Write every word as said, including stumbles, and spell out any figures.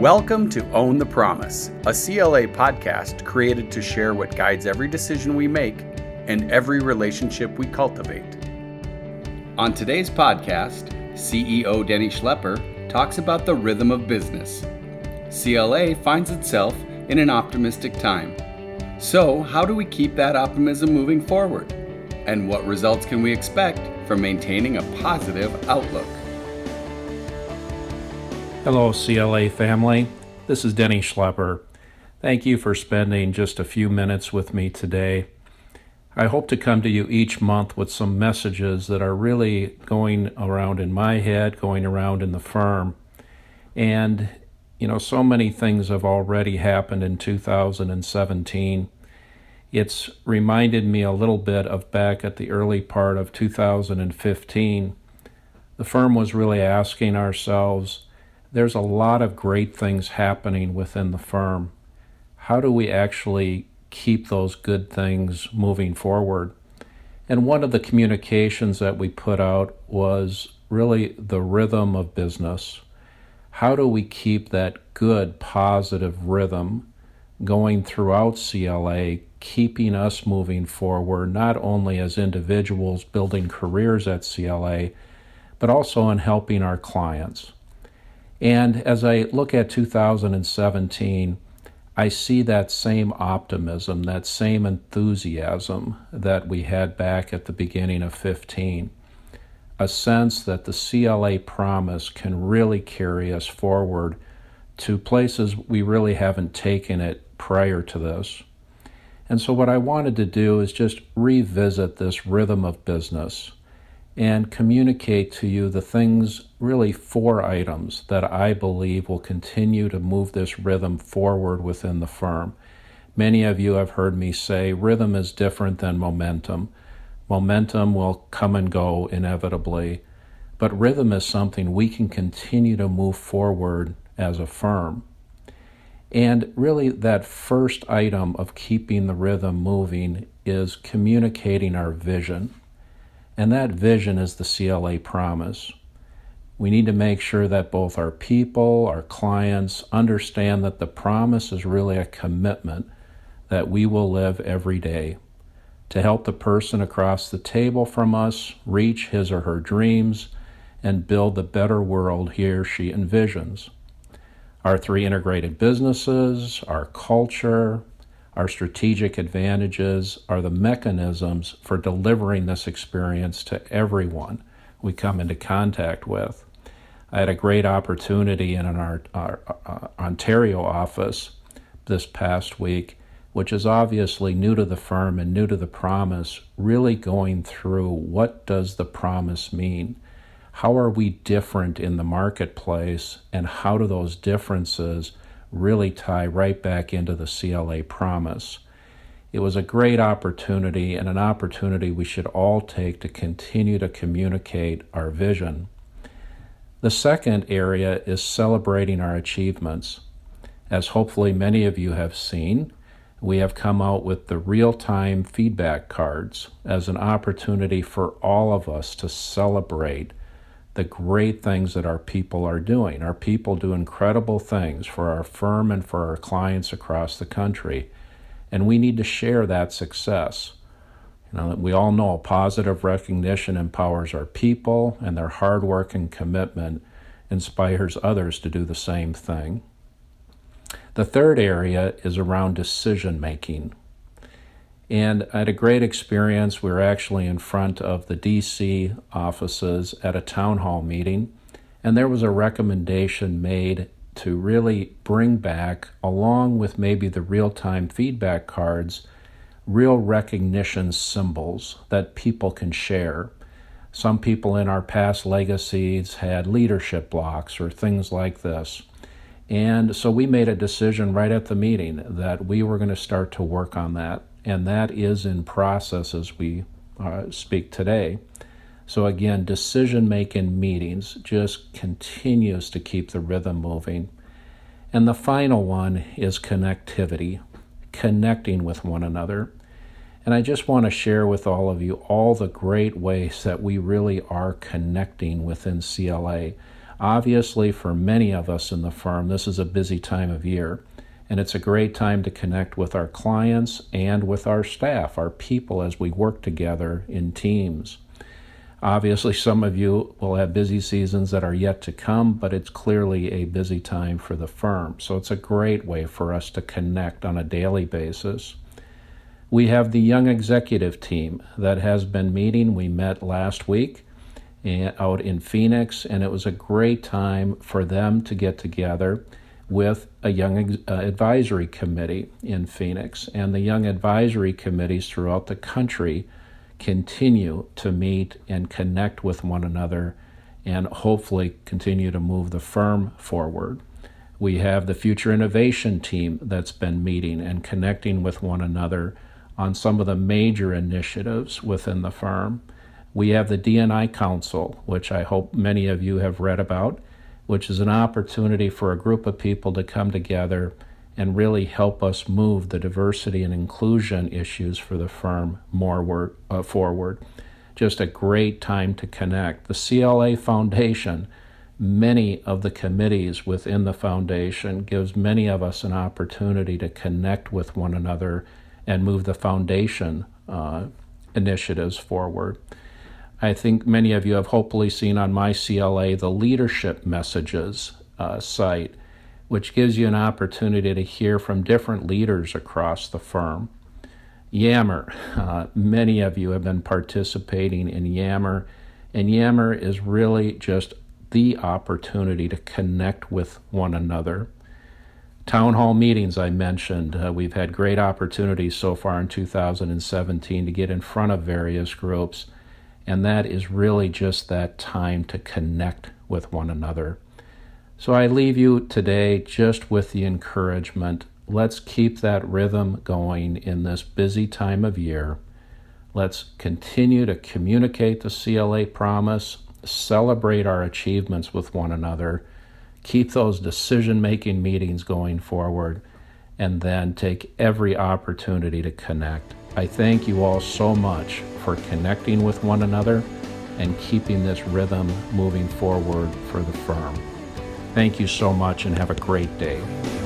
Welcome to Own the Promise, a C L A podcast created to share what guides every decision we make and every relationship we cultivate. On today's podcast, C E O Denny Schlepper talks about the rhythm of business. C L A finds itself in an optimistic time. So, how do we keep that optimism moving forward? And what results can we expect from maintaining a positive outlook? Hello, C L A family. This is Denny Schlepper. Thank you for spending just a few minutes with me today. I hope to come to you each month with some messages that are really going around in my head, going around in the firm. And, you know, so many things have already happened in two thousand seventeen. It's reminded me a little bit of back at the early part of two thousand fifteen. The firm was really asking ourselves, there's a lot of great things happening within the firm. How do we actually keep those good things moving forward? And one of the communications that we put out was really the rhythm of business. How do we keep that good, positive rhythm going throughout C L A, keeping us moving forward, not only as individuals building careers at C L A, but also in helping our clients? And as I look at two thousand seventeen, I see that same optimism, that same enthusiasm that we had back at the beginning of fifteen. A sense that the C L A promise can really carry us forward to places we really haven't taken it prior to this. And so what I wanted to do is just revisit this rhythm of business and communicate to you the things, really four items that I believe will continue to move this rhythm forward within the firm. Many of you have heard me say rhythm is different than momentum. Momentum will come and go inevitably, but rhythm is something we can continue to move forward as a firm. And really that first item of keeping the rhythm moving is communicating our vision. And that vision is the C L A promise. We need to make sure that both our people, our clients, understand that the promise is really a commitment that we will live every day to help the person across the table from us reach his or her dreams and build the better world he or she envisions. Our three integrated businesses, our culture, our strategic advantages are the mechanisms for delivering this experience to everyone we come into contact with. I had a great opportunity in our, our, our Ontario office this past week, which is obviously new to the firm and new to the promise, really going through what does the promise mean? How are we different in the marketplace, and how do those differences really tie right back into the C L A promise? It was a great opportunity, and an opportunity we should all take to continue to communicate our vision. The second area is celebrating our achievements. As hopefully many of you have seen, we have come out with the real-time feedback cards as an opportunity for all of us to celebrate the great things that our people are doing. Our people do incredible things for our firm and for our clients across the country, and we need to share that success. You know, we all know positive recognition empowers our people, and their hard work and commitment inspires others to do the same thing. The third area is around decision making. And I had a great experience. We were actually in front of the D C offices at a town hall meeting, and there was a recommendation made to really bring back, along with maybe the real-time feedback cards, real recognition symbols that people can share. Some people in our past legacies had leadership blocks or things like this. And so we made a decision right at the meeting that we were going to start to work on that. And that is in process as we uh, speak today. So again, decision-making meetings just continues to keep the rhythm moving. And the final one is connectivity, connecting with one another. And I just want to share with all of you all the great ways that we really are connecting within C L A. Obviously, for many of us in the firm, this is a busy time of year, and it's a great time to connect with our clients and with our staff, our people, as we work together in teams. Obviously, some of you will have busy seasons that are yet to come, but it's clearly a busy time for the firm. So it's a great way for us to connect on a daily basis. We have the young executive team that has been meeting. We met last week out in Phoenix, and it was a great time for them to get together with a young uh, advisory committee in Phoenix. And the young advisory committees throughout the country continue to meet and connect with one another and hopefully continue to move the firm forward. We have the Future Innovation team that's been meeting and connecting with one another on some of the major initiatives within the firm. We have the D and I Council, which I hope many of you have read about, which is an opportunity for a group of people to come together and really help us move the diversity and inclusion issues for the firm more word, uh, forward. Just a great time to connect. The C L A Foundation, many of the committees within the foundation gives many of us an opportunity to connect with one another and move the foundation uh, initiatives forward. I think many of you have hopefully seen on my C L A the Leadership Messages uh, site, which gives you an opportunity to hear from different leaders across the firm. Yammer, uh, many of you have been participating in Yammer, and Yammer is really just the opportunity to connect with one another. Town hall meetings I mentioned, uh, we've had great opportunities so far in two thousand seventeen to get in front of various groups, and that is really just that time to connect with one another. So I leave you today just with the encouragement, let's keep that rhythm going in this busy time of year. Let's continue to communicate the C L A promise, celebrate our achievements with one another, keep those decision-making meetings going forward, and then take every opportunity to connect. I thank you all so much for connecting with one another and keeping this rhythm moving forward for the firm. Thank you so much and have a great day.